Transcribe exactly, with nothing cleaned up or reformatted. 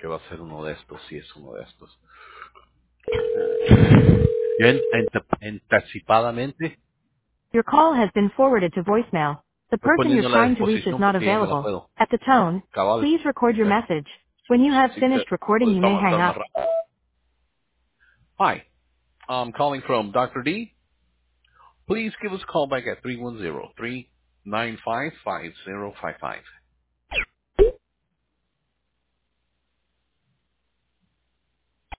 va a ser uno de estos, si es uno de estos. Yo en- ent- anticipadamente Your call has been forwarded to voicemail. The estoy person you're poniendo la trying to reach is disposición not porque ya no la available. puedo. At the tone, Cabal. please record your Okay. message. When you have Sí, se finished recording, puede you may hang avanzar más up. rápido. Hi, I'm calling from doctor D. Please give us a call back at three one zero, three nine five, five zero five five.